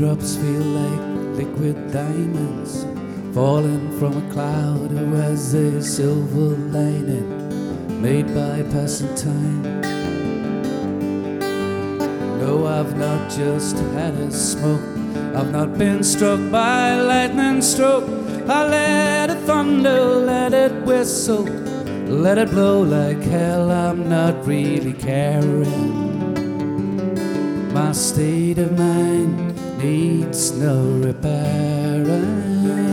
raindrops feel like liquid diamonds falling from a cloud who has a silver lining made by passing time. No, I've not just had a smoke, I've not been struck by a lightning stroke. I let it thunder, let it whistle, let it blow like hell, I'm not really caring. My state of mind needs no repairing.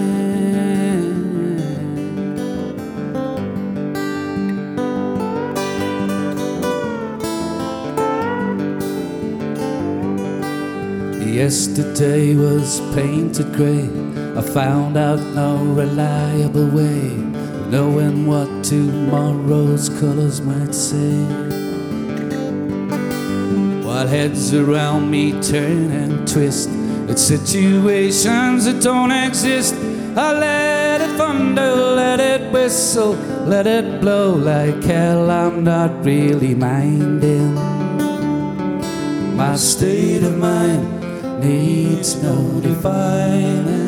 Yesterday was painted grey. I found out no reliable way of knowing what tomorrow's colours might say. While heads around me turn and twist at situations that don't exist, I let it thunder, let it whistle, let it blow like hell, I'm not really minding. My state of mind needs no defining.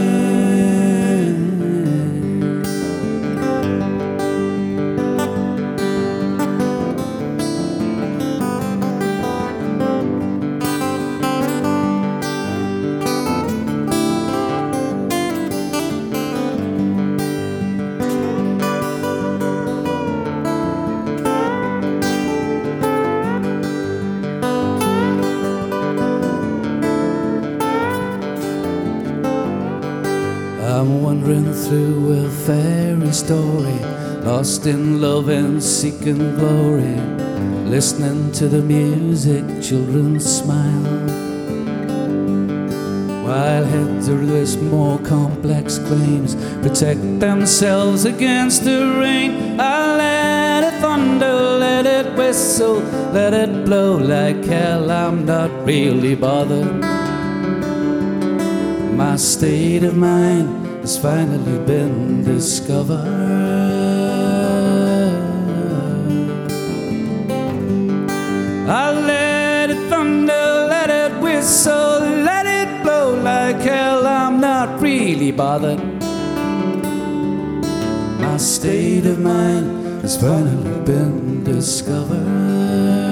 I'm wandering through a fairy story, lost in love and seeking glory, listening to the music, children smile, while heads with more complex claims protect themselves against the rain. I let it thunder, let it whistle, let it blow like hell, I'm not really bothered. My state of mind has finally been discovered. I let it thunder, let it whistle, let it blow like hell, I'm not really bothered. My state of mind has finally been discovered.